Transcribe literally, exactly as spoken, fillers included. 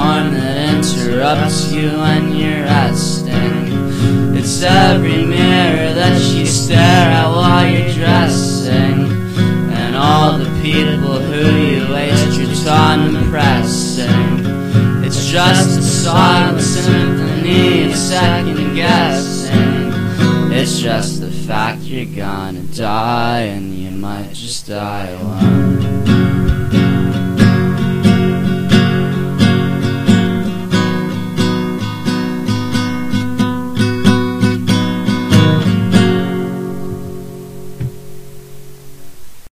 storm that interrupts you when you're resting. It's every mirror that you stare at while you're dressing, and all the people who you waste your time impressing. It's just a silent symphony of second guessing. It's just the fact you're gonna die, and you might just die alone.